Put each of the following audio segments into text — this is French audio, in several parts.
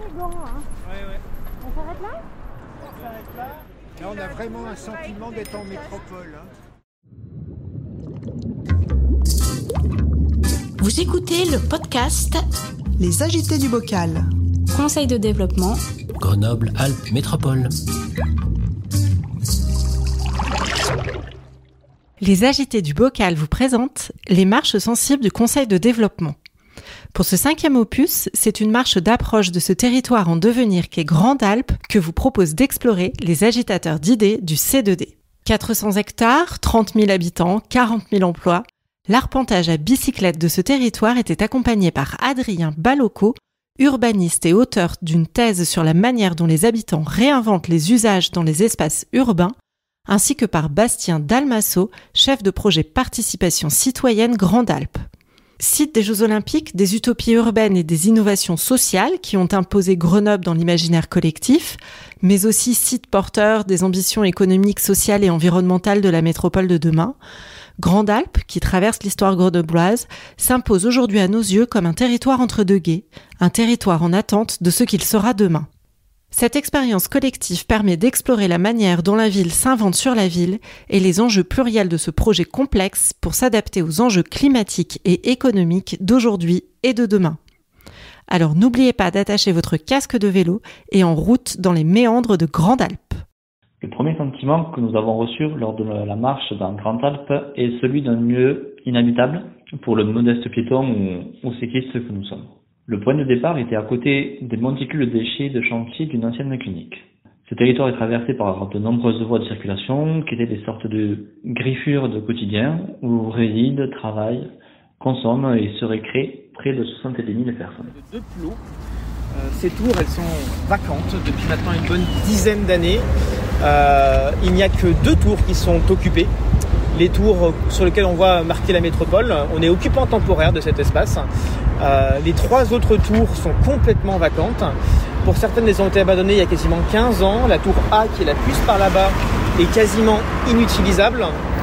grand. Hein. Ouais. On s'arrête là? On s'arrête là. Là, on a vraiment un sentiment d'être en métropole. Vous écoutez le podcast Les agités du bocal. Conseil de développement Grenoble-Alpes Métropole. Les agités du bocal vous présentent les marches sensibles du Conseil de développement. Pour ce 5e opus, c'est une marche d'approche de ce territoire en devenir qu'est Grande-Alpes que vous propose d'explorer les agitateurs d'idées du C2D. 400 hectares, 30 000 habitants, 40 000 emplois. L'arpentage à bicyclette de ce territoire était accompagné par Adrien Balocco, urbaniste et auteur d'une thèse sur la manière dont les habitants réinventent les usages dans les espaces urbains, ainsi que par Bastien Dalmasso, chef de projet participation citoyenne Grande-Alpes. Site des Jeux Olympiques, des utopies urbaines et des innovations sociales qui ont imposé Grenoble dans l'imaginaire collectif, mais aussi site porteur des ambitions économiques, sociales et environnementales de la métropole de demain, Grande-Alpes, qui traverse l'histoire grenobloise, s'impose aujourd'hui à nos yeux comme un territoire entre deux gués, un territoire en attente de ce qu'il sera demain. Cette expérience collective permet d'explorer la manière dont la ville s'invente sur la ville et les enjeux pluriels de ce projet complexe pour s'adapter aux enjeux climatiques et économiques d'aujourd'hui et de demain. Alors n'oubliez pas d'attacher votre casque de vélo et en route dans les méandres de Grande-Alpes. Le premier sentiment que nous avons reçu lors de la marche dans Grande-Alpes est celui d'un lieu inhabitable pour le modeste piéton ou cycliste que nous sommes. Le point de départ était à côté des monticules déchets de chantier d'une ancienne clinique. Ce territoire est traversé par de nombreuses voies de circulation qui étaient des sortes de griffures de quotidien où résident, travaillent, consomment et se récréent près de 70 000 personnes. De deux plots. Ces tours, elles sont vacantes depuis maintenant une bonne dizaine d'années. Il n'y a que 2 tours qui sont occupées. Les tours sur lesquelles on voit marquer la métropole, on est occupant temporaire de cet espace. Les 3 autres tours sont complètement vacantes. Pour certaines, elles ont été abandonnées il y a quasiment 15 ans. La tour A, qui est la plus par là-bas, est quasiment inutilisable.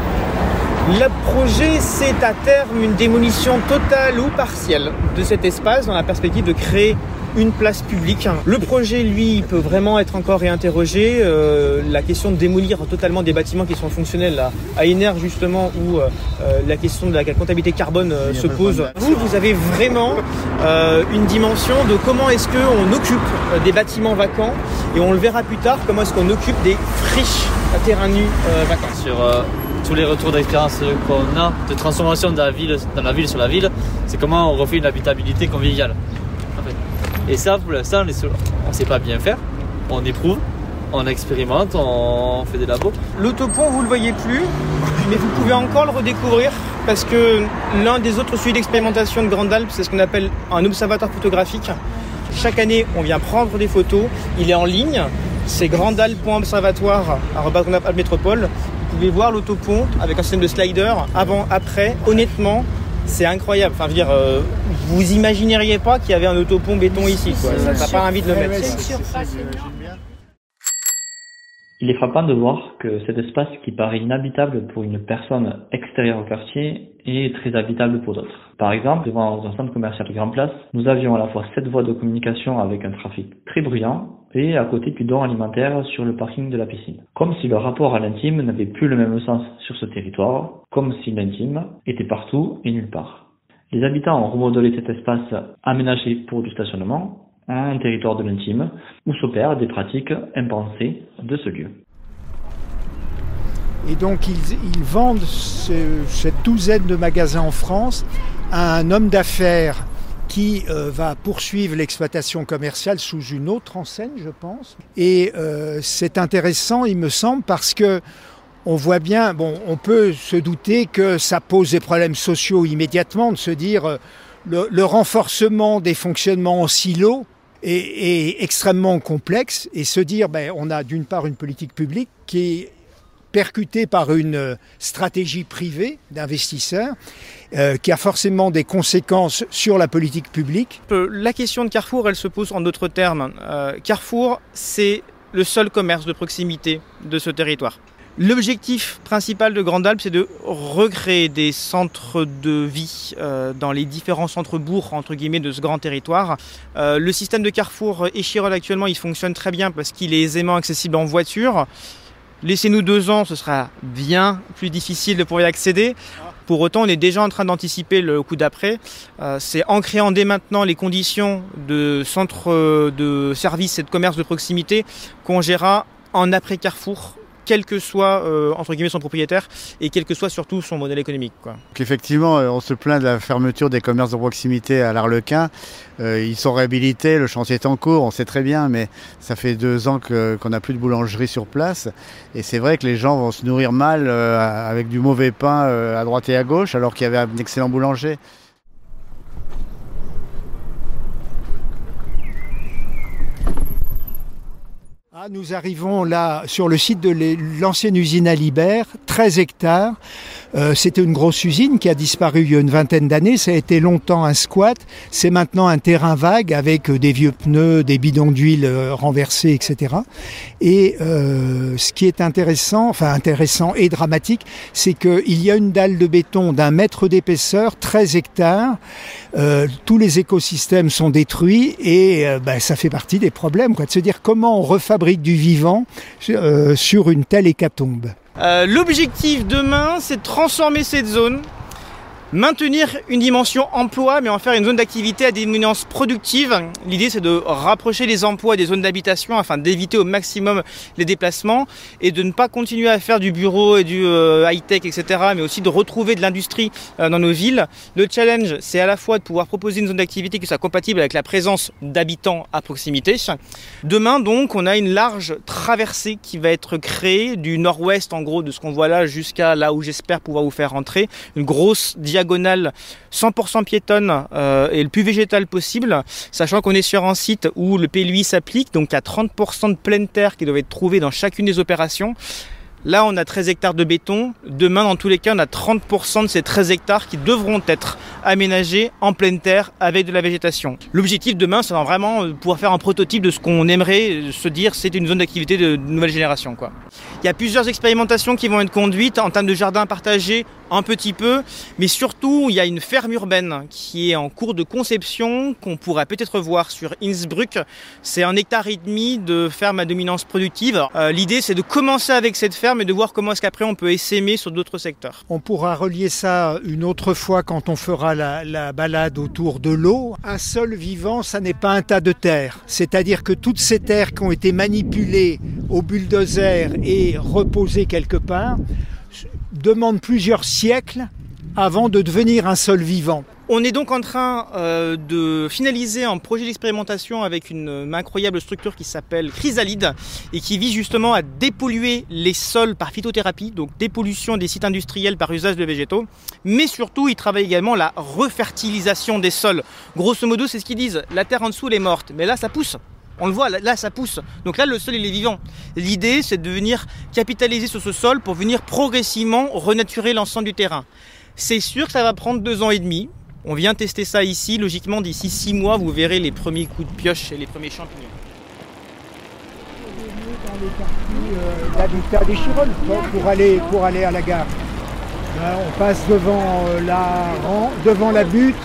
Le projet, c'est à terme une démolition totale ou partielle de cet espace dans la perspective de créer une place publique. Le projet, lui, peut vraiment être encore réinterrogé. La question de démolir totalement des bâtiments qui sont fonctionnels à Énergie, justement, où la question de la comptabilité carbone se pose. Vous avez vraiment une dimension de comment est-ce qu'on occupe des bâtiments vacants, et on le verra plus tard, comment est-ce qu'on occupe des friches à terrain nu vacants. Sur tous les retours d'expérience qu'on a de transformation de la ville, dans la ville sur la ville, c'est comment on refait une habitabilité conviviale. Et ça, pour l'instant, on ne sait pas bien faire. On éprouve, on expérimente, on fait des labos. L'autopont, vous ne le voyez plus, mais vous pouvez encore le redécouvrir parce que l'un des autres sujets d'expérimentation de Grande-Alpes, c'est ce qu'on appelle un observatoire photographique. Chaque année, on vient prendre des photos. Il est en ligne. C'est grandalpes.observatoire@Grenoble Métropole. Vous pouvez voir l'autopont avec un système de slider avant, après. Honnêtement, c'est incroyable. Enfin, je veux dire, vous imagineriez pas qu'il y avait un autopont béton ici, quoi. Ça n'a pas envie de le mettre. Il est frappant de voir que cet espace qui paraît inhabitable pour une personne extérieure au quartier est très habitable pour d'autres. Par exemple, devant un centre commercial de Grand Place, nous avions à la fois 7 voies de communication avec un trafic très bruyant et à côté bidons alimentaires sur le parking de la piscine. Comme si le rapport à l'intime n'avait plus le même sens sur ce territoire, comme si l'intime était partout et nulle part. Les habitants ont remodelé cet espace aménagé pour du stationnement, un territoire de l'intime, où s'opèrent des pratiques impensées de ce lieu. Et donc ils vendent cette douzaine de magasins en France à un homme d'affaires qui va poursuivre l'exploitation commerciale sous une autre enseigne, je pense. Et c'est intéressant, il me semble, parce que on voit bien, on peut se douter que ça pose des problèmes sociaux immédiatement, de se dire le renforcement des fonctionnements en silo est extrêmement complexe, et se dire on a d'une part une politique publique qui est percutée par une stratégie privée d'investisseurs qui a forcément des conséquences sur la politique publique. La question de Carrefour, elle se pose en d'autres termes. Carrefour, c'est le seul commerce de proximité de ce territoire. L'objectif principal de Grande Alpe, c'est de recréer des centres de vie dans les différents centres-bourgs entre guillemets de ce grand territoire. Le système de Carrefour Échirolles actuellement, il fonctionne très bien parce qu'il est aisément accessible en voiture. Laissez-nous 2 ans, ce sera bien plus difficile de pouvoir y accéder. Pour autant, on est déjà en train d'anticiper le coup d'après. C'est en créant dès maintenant les conditions de centres de services et de commerce de proximité qu'on gérera en après Carrefour, quel que soit entre guillemets son propriétaire et quel que soit surtout son modèle économique, quoi. Donc effectivement, on se plaint de la fermeture des commerces de proximité à l'Arlequin. Ils sont réhabilités, le chantier est en cours, on sait très bien, mais ça fait 2 ans qu'on n'a plus de boulangerie sur place. Et c'est vrai que les gens vont se nourrir mal avec du mauvais pain à droite et à gauche, alors qu'il y avait un excellent boulanger. Nous arrivons là sur le site de l'ancienne usine Alibert, 13 hectares. C'était une grosse usine qui a disparu il y a une vingtaine d'années. Ça a été longtemps un squat. C'est maintenant un terrain vague avec des vieux pneus, des bidons d'huile renversés, etc. Et ce qui est intéressant et dramatique, c'est qu'il y a une dalle de béton d'1 mètre d'épaisseur, 13 hectares. Tous les écosystèmes sont détruits et ça fait partie des problèmes, quoi, de se dire comment on refabrique du vivant sur une telle hécatombe. L'objectif demain, c'est de transformer cette zone, maintenir une dimension emploi, mais en faire une zone d'activité à dominance productive. L'idée, c'est de rapprocher les emplois des zones d'habitation afin d'éviter au maximum les déplacements et de ne pas continuer à faire du bureau et du high-tech, etc., mais aussi de retrouver de l'industrie dans nos villes. Le challenge, c'est à la fois de pouvoir proposer une zone d'activité qui soit compatible avec la présence d'habitants à proximité. Demain, donc, on a une large traversée qui va être créée du nord-ouest, en gros, de ce qu'on voit là, jusqu'à là où j'espère pouvoir vous faire rentrer. Une grosse diagonale 100% piétonne et le plus végétal possible, sachant qu'on est sur un site où le PLUI s'applique, donc il y a 30% de pleine terre qui doivent être trouvés dans chacune des opérations. Là, on a 13 hectares de béton. Demain, dans tous les cas, on a 30% de ces 13 hectares qui devront être aménagés en pleine terre avec de la végétation. L'objectif demain, c'est vraiment pouvoir faire un prototype de ce qu'on aimerait se dire, c'est une zone d'activité de nouvelle génération, quoi. Il y a plusieurs expérimentations qui vont être conduites en termes de jardins partagés, un petit peu, mais surtout, il y a une ferme urbaine qui est en cours de conception, qu'on pourrait peut-être voir sur Innsbruck. C'est 1,5 hectare de ferme à dominance productive. L'idée, c'est de commencer avec cette ferme et de voir comment est-ce qu'après on peut essaimer sur d'autres secteurs. On pourra relier ça une autre fois quand on fera la balade autour de l'eau. Un sol vivant, ça n'est pas un tas de terre. C'est-à-dire que toutes ces terres qui ont été manipulées au bulldozer et reposées quelque part demandent plusieurs siècles avant de devenir un sol vivant. On est donc en train de finaliser un projet d'expérimentation avec une incroyable structure qui s'appelle Chrysalide et qui vise justement à dépolluer les sols par phytothérapie, donc dépollution des sites industriels par usage de végétaux, mais surtout ils travaillent également la refertilisation des sols. Grosso modo, c'est ce qu'ils disent, la terre en dessous elle est morte, mais là ça pousse. On le voit, là ça pousse. Donc là le sol il est vivant. L'idée c'est de venir capitaliser sur ce sol pour venir progressivement renaturer l'ensemble du terrain. C'est sûr que ça va prendre 2 ans et demi. On vient tester ça ici. Logiquement, d'ici 6 mois, vous verrez les premiers coups de pioche et les premiers champignons. Dans les parties d'habitat d'Échirolles pour aller à la gare. Là, on passe devant la butte.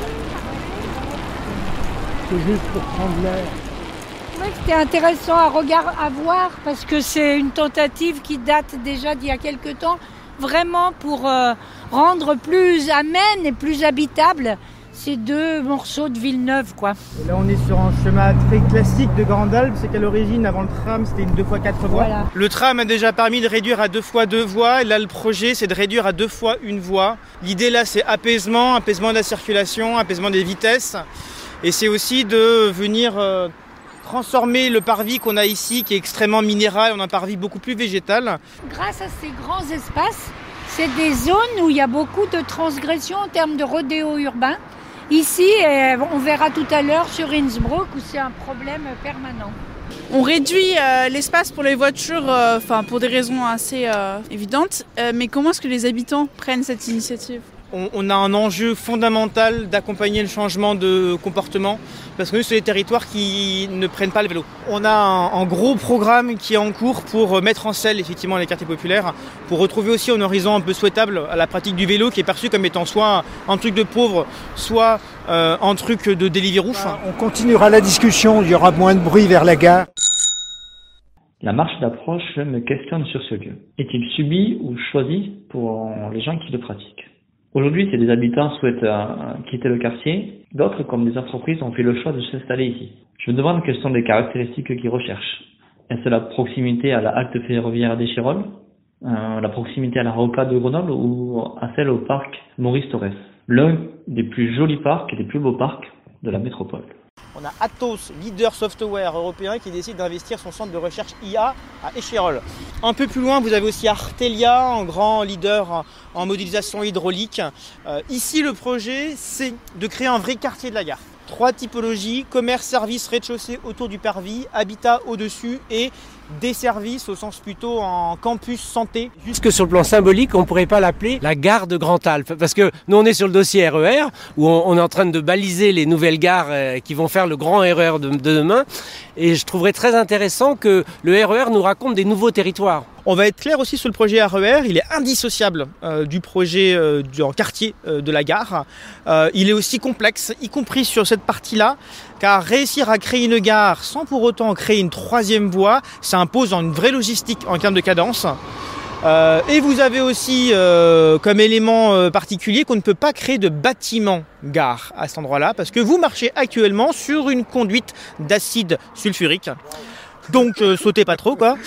C'est juste pour prendre l'air. Oui, c'était intéressant à voir parce que c'est une tentative qui date déjà d'il y a quelques temps, vraiment pour rendre plus amène et plus habitable ces 2 morceaux de Villeneuve, quoi. Et là, on est sur un chemin très classique de Grande Alpe. C'est qu'à l'origine, avant le tram, c'était une 2x4 voies. Voilà. Le tram a déjà permis de réduire à 2x2 voies. Et là, le projet, c'est de réduire à 2 fois 1 voie. L'idée, là, c'est apaisement de la circulation, apaisement des vitesses. Et c'est aussi de venir transformer le parvis qu'on a ici, qui est extrêmement minéral, en un parvis beaucoup plus végétal. Grâce à ces grands espaces, c'est des zones où il y a beaucoup de transgressions en termes de rodéo urbain. Ici, on verra tout à l'heure sur Innsbruck où c'est un problème permanent. On réduit l'espace pour les voitures, pour des raisons assez évidentes. Mais comment est-ce que les habitants prennent cette initiative ? on a un enjeu fondamental d'accompagner le changement de comportement parce que nous, c'est des territoires qui ne prennent pas le vélo. On a un gros programme qui est en cours pour mettre en selle effectivement les quartiers populaires, pour retrouver aussi un horizon un peu souhaitable à la pratique du vélo qui est perçu comme étant soit un truc de pauvre, soit un truc de Deliveroo. On continuera la discussion, il y aura moins de bruit vers la gare. La marche d'approche me questionne sur ce lieu. Est-il subi ou choisi pour les gens qui le pratiquent ? Aujourd'hui, si des habitants souhaitent quitter le quartier, d'autres, comme des entreprises, ont fait le choix de s'installer ici. Je me demande quelles sont les caractéristiques qu'ils recherchent. Est-ce la proximité à la halte ferroviaire d'Échirolles, la proximité à la rocade de Grenoble ou à celle au parc Maurice Thorez, l'un des plus jolis parcs et des plus beaux parcs de la métropole. On a Atos, leader software européen, qui décide d'investir son centre de recherche IA à Échirolles. Un peu plus loin, vous avez aussi Artelia, un grand leader en modélisation hydraulique. Ici, le projet, c'est de créer un vrai quartier de la gare. 3 typologies, commerce, services, rez-de-chaussée autour du parvis, habitat au-dessus et des services au sens plutôt en campus santé. Juste que sur le plan symbolique, on ne pourrait pas l'appeler la gare de Grand Alpe. Parce que nous, on est sur le dossier RER, où on est en train de baliser les nouvelles gares qui vont faire le grand RER de demain. Et je trouverais très intéressant que le RER nous raconte des nouveaux territoires. On va être clair aussi sur le projet RER, il est indissociable du projet en quartier de la gare. Il est aussi complexe, y compris sur cette partie-là, car réussir à créer une gare sans pour autant créer une 3e voie, ça impose une vraie logistique en termes de cadence. Et vous avez aussi comme élément particulier qu'on ne peut pas créer de bâtiment gare à cet endroit-là, parce que vous marchez actuellement sur une conduite d'acide sulfurique. Donc sautez pas trop quoi.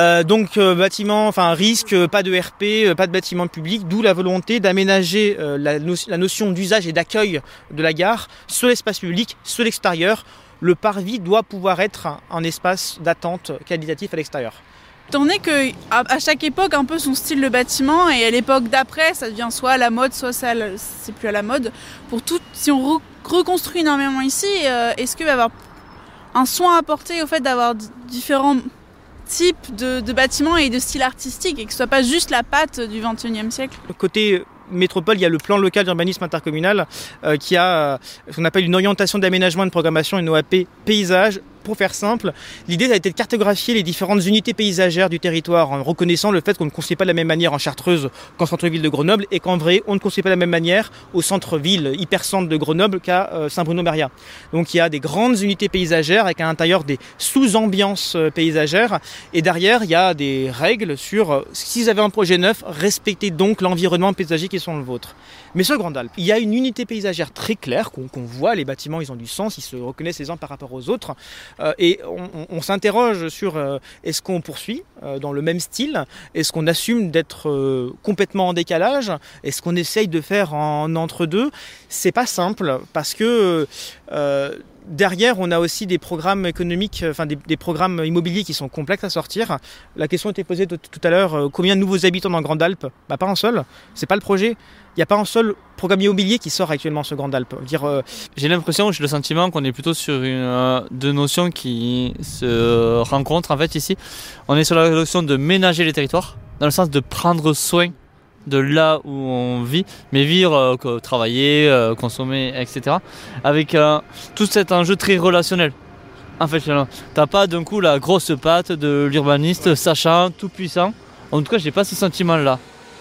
Bâtiment, risque, pas de RP, pas de bâtiment public, d'où la volonté d'aménager la notion d'usage et d'accueil de la gare sur l'espace public, sur l'extérieur. Le parvis doit pouvoir être un espace d'attente qualitatif à l'extérieur. Étant donné qu'à chaque époque, un peu son style de bâtiment, et à l'époque d'après, ça devient soit à la mode, soit ça, c'est plus à la mode. Si on reconstruit énormément ici, est-ce qu'il va y avoir un soin apporté au fait d'avoir différents types de bâtiments et de styles artistiques et que ce soit pas juste la patte du XXIe siècle ? Côté métropole, il y a le plan local d'urbanisme intercommunal qui a ce qu'on appelle une orientation d'aménagement et de programmation, une OAP paysage. Pour faire simple, l'idée a été de cartographier les différentes unités paysagères du territoire en reconnaissant le fait qu'on ne construit pas de la même manière en Chartreuse qu'en centre-ville de Grenoble et qu'en vrai, on ne construit pas de la même manière au centre-ville, hyper-centre de Grenoble qu'à Saint-Bruno-Maria. Donc il y a des grandes unités paysagères avec à l'intérieur des sous-ambiances paysagères et derrière, il y a des règles sur si vous avez un projet neuf, respectez donc l'environnement paysager qui sont le vôtre. Mais sur Grand Alpe, il y a une unité paysagère très claire qu'on voit, les bâtiments ils ont du sens, ils se reconnaissent les uns par rapport aux autres. Et on s'interroge sur est-ce qu'on poursuit dans le même style, est-ce qu'on assume d'être complètement en décalage, est-ce qu'on essaye de faire en entre-deux. C'est pas simple parce que derrière, on a aussi des programmes économiques, des programmes immobiliers qui sont complexes à sortir. La question était posée tout à l'heure, combien de nouveaux habitants dans Grande Alpe ? Pas un seul, c'est pas le projet. Il n'y a pas un seul programme immobilier qui sort actuellement sur Grande Alpe. J'ai l'impression, j'ai le sentiment qu'on est plutôt sur deux notions qui se rencontrent en fait ici. On est sur la notion de ménager les territoires, dans le sens de prendre soin de là où on vit, mais vivre, travailler, consommer, etc. Avec tout cet enjeu très relationnel. En fait, t'as pas d'un coup la grosse patte de l'urbaniste sachant, tout puissant. En tout cas, j'ai pas ce sentiment-là.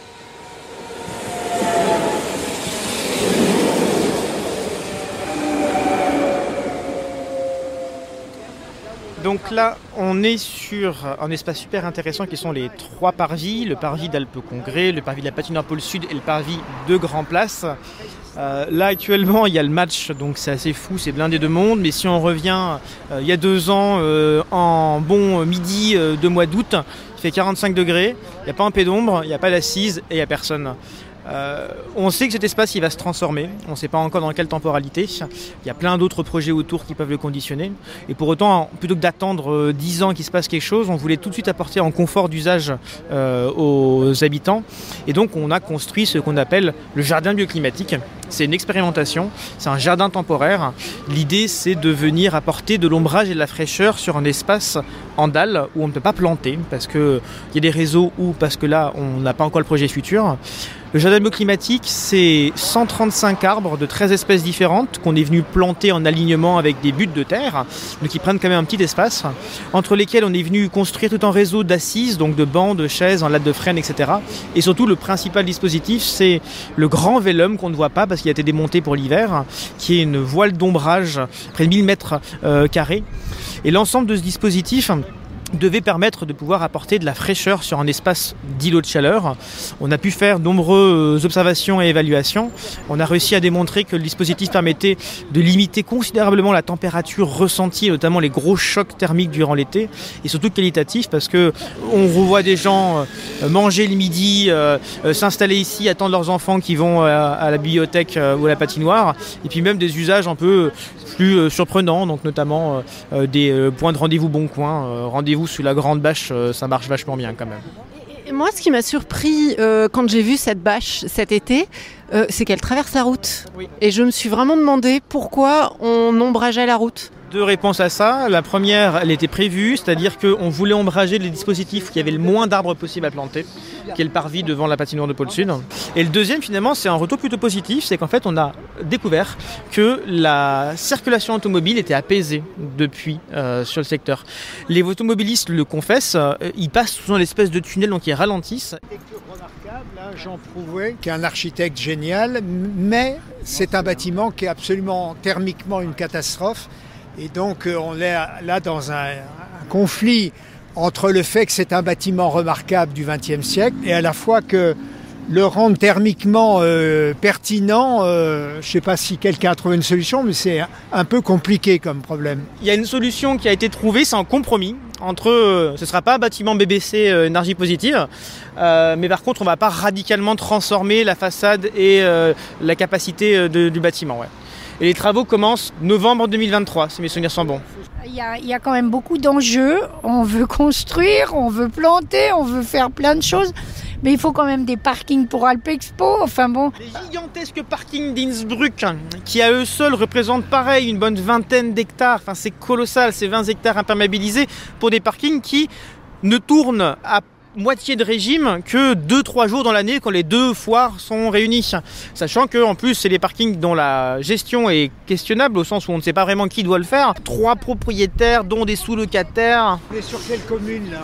Donc là, on est sur un espace super intéressant qui sont les 3 parvis, le parvis d'Alpes-Congrès, le parvis de la Patinoire Pôle Sud et le parvis de Grand Place. Là actuellement il y a le match, donc c'est assez fou, c'est blindé de monde, mais si on revient il y a 2 ans en bon midi de mois d'août, il fait 45 degrés, il n'y a pas un pet d'ombre, il n'y a pas d'assise et il n'y a personne. On sait que cet espace il va se transformer, on ne sait pas encore dans quelle temporalité, il y a plein d'autres projets autour qui peuvent le conditionner et pour autant plutôt que d'attendre 10 ans qu'il se passe quelque chose, on voulait tout de suite apporter un confort d'usage aux habitants et donc on a construit ce qu'on appelle le jardin bioclimatique. C'est une expérimentation, c'est un jardin temporaire. L'idée c'est de venir apporter de l'ombrage et de la fraîcheur sur un espace en dalle où on ne peut pas planter parce qu'il y a des réseaux ou parce que là on n'a pas encore le projet futur. Le jardin bioclimatique, c'est 135 arbres de 13 espèces différentes qu'on est venu planter en alignement avec des buttes de terre, donc qui prennent quand même un petit espace, entre lesquels on est venu construire tout un réseau d'assises, donc de bancs, de chaises, en lattes de frêne, etc. Et surtout, le principal dispositif, c'est le grand vélum qu'on ne voit pas parce qu'il a été démonté pour l'hiver, qui est une voile d'ombrage, près de 1000 mètres carrés. Et l'ensemble de ce dispositif devait permettre de pouvoir apporter de la fraîcheur sur un espace d'îlot de chaleur. On a pu faire de nombreuses observations et évaluations. On a réussi à démontrer que le dispositif permettait de limiter considérablement la température ressentie, notamment les gros chocs thermiques durant l'été, et surtout qualitatif parce que on revoit des gens manger le midi, s'installer ici, attendre leurs enfants qui vont à la bibliothèque ou à la patinoire, et puis même des usages un peu plus surprenants, donc notamment des points de rendez-vous Bon Coin, rendez-vous sous la grande bâche, ça marche vachement bien quand même. Et moi, ce qui m'a surpris quand j'ai vu cette bâche cet été, c'est qu'elle traverse la route. Oui. Et je me suis vraiment demandé pourquoi on ombrageait la route. Deux réponses à ça. La première, elle était prévue, c'est-à-dire qu'on voulait ombrager les dispositifs qui avaient le moins d'arbres possible à planter, qui est le parvis devant la patinoire de Pôle Sud. Et le deuxième, finalement, c'est un retour plutôt positif, c'est qu'en fait, on a découvert que la circulation automobile était apaisée depuis sur le secteur. Les automobilistes le confessent, ils passent sous une espèce de tunnel, donc ils ralentissent. Là, Jean Prouvé, qui est un architecte génial, mais c'est un bâtiment qui est absolument thermiquement une catastrophe. Et donc on est là dans un conflit entre le fait que c'est un bâtiment remarquable du XXe siècle et à la fois que le rendre thermiquement pertinent, je ne sais pas si quelqu'un a trouvé une solution, mais c'est un peu compliqué comme problème. Il y a une solution qui a été trouvée, c'est un compromis entre, ce ne sera pas un bâtiment BBC énergie positive, mais par contre on ne va pas radicalement transformer la façade et la capacité du bâtiment. Ouais. Et les travaux commencent novembre 2023, si mes souvenirs sont bons. Il y a quand même beaucoup d'enjeux. On veut construire, on veut planter, on veut faire plein de choses. Mais il faut quand même des parkings pour Alpexpo. Enfin bon. Les gigantesques parkings d'Innsbruck, qui à eux seuls représentent pareil une bonne vingtaine d'hectares. Enfin, c'est colossal, c'est 20 hectares imperméabilisés pour des parkings qui ne tournent à moitié de régime que 2-3 jours dans l'année quand les deux foires sont réunies. Sachant qu'en plus c'est des parkings dont la gestion est questionnable au sens où on ne sait pas vraiment qui doit le faire. 3 propriétaires dont des sous-locataires. On est sur quelle commune là ?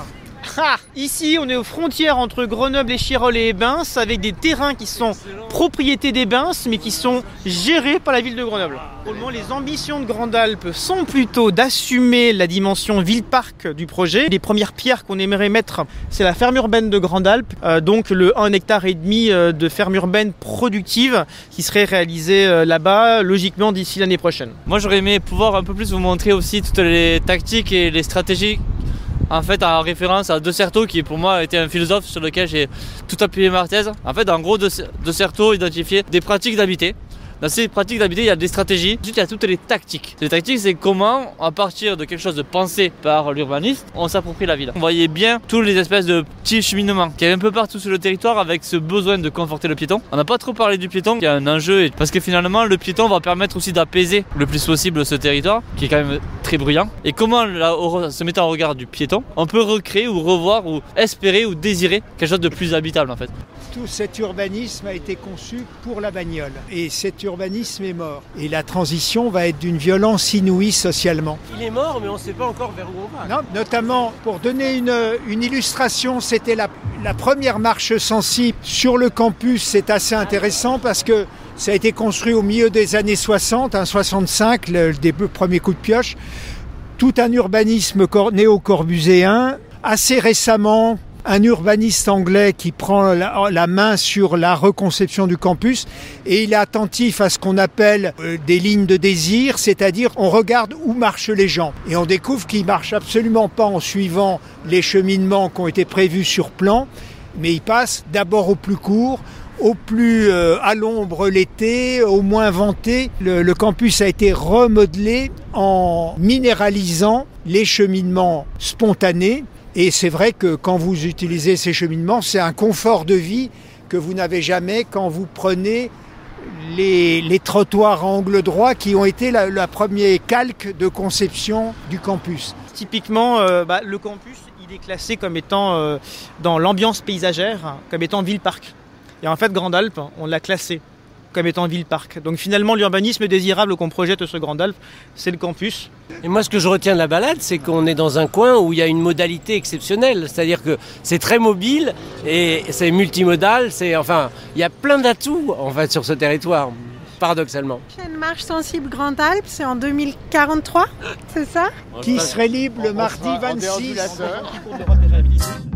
Ici, on est aux frontières entre Grenoble et Chirolles et Ebens, avec des terrains qui sont propriété d'Ebens, mais qui sont gérés par la ville de Grenoble. Pour le moment, les ambitions de Grande Alpe sont plutôt d'assumer la dimension ville-parc du projet. Les premières pierres qu'on aimerait mettre, c'est la ferme urbaine de Grande Alpe, donc le 1,5 hectare de ferme urbaine productive qui serait réalisée là-bas, logiquement d'ici l'année prochaine. Moi, j'aurais aimé pouvoir un peu plus vous montrer aussi toutes les tactiques et les stratégies. En fait, en référence à De Certeau, qui pour moi était un philosophe sur lequel j'ai tout appuyé ma thèse. En fait, en gros, De Certeau identifiait des pratiques d'habiter. Dans ces pratiques d'habiter, il y a des stratégies. Ensuite, il y a toutes les tactiques. Les tactiques, c'est comment, à partir de quelque chose de pensé par l'urbaniste, on s'approprie la ville. On voyait bien toutes les espèces de petits cheminements qu'il y avait un peu partout sur le territoire avec ce besoin de conforter le piéton. On n'a pas trop parlé du piéton, qui a un enjeu, parce que finalement, le piéton va permettre aussi d'apaiser le plus possible ce territoire, qui est quand même très bruyant. Et comment, là, se mettant en regard du piéton, on peut recréer ou revoir ou espérer ou désirer quelque chose de plus habitable en fait. Tout cet urbanisme a été conçu pour la bagnole. Et cet urbanisme est mort. Et la transition va être d'une violence inouïe socialement. Il est mort, mais on ne sait pas encore vers où on va. Non, notamment, pour donner une illustration, c'était la première marche sensible sur le campus. C'est assez intéressant parce que ça a été construit au milieu des années 60, 65, des premiers coups de pioche. Tout un urbanisme néo-corbuséen. Assez récemment, un urbaniste anglais qui prend la main sur la reconception du campus et il est attentif à ce qu'on appelle des lignes de désir, c'est-à-dire on regarde où marchent les gens. Et on découvre qu'ils ne marchent absolument pas en suivant les cheminements qui ont été prévus sur plan, mais ils passent d'abord au plus court, au plus à l'ombre l'été, au moins venté. Le campus a été remodelé en minéralisant les cheminements spontanés. Et c'est vrai que quand vous utilisez ces cheminements, c'est un confort de vie que vous n'avez jamais quand vous prenez les trottoirs à angle droit qui ont été la premier calque de conception du campus. Typiquement, le campus, il est classé comme étant, dans l'ambiance paysagère, comme étant ville-parc. Et en fait, Grande Alpe, on l'a classé comme étant ville-parc. Donc finalement, l'urbanisme désirable qu'on projette sur Grande Alpe, c'est le campus. Et moi, ce que je retiens de la balade, c'est qu'on est dans un coin où il y a une modalité exceptionnelle. C'est-à-dire que c'est très mobile et c'est multimodal. Il y a plein d'atouts en fait sur ce territoire, paradoxalement. La prochaine marche sensible Grande Alpe, c'est en 2043, c'est ça ? Qui serait libre le mardi 26.